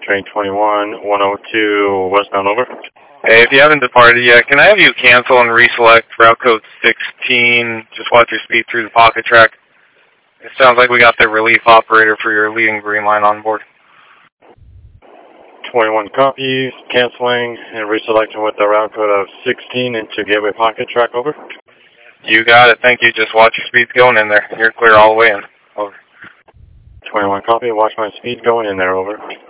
train 21, 102 westbound, over. Hey, if you haven't departed yet, can I have you cancel and reselect route code 16? Just watch your speed through the pocket track. It sounds like we got the relief operator for your leading green line on board. 21 copies, canceling and reselecting with the route code of 16 into Gateway Pocket Track, over. You got it. Thank you. Just watch your speeds going in there. You're clear all the way in. Over. 21 copy, watch my speed going in there, over.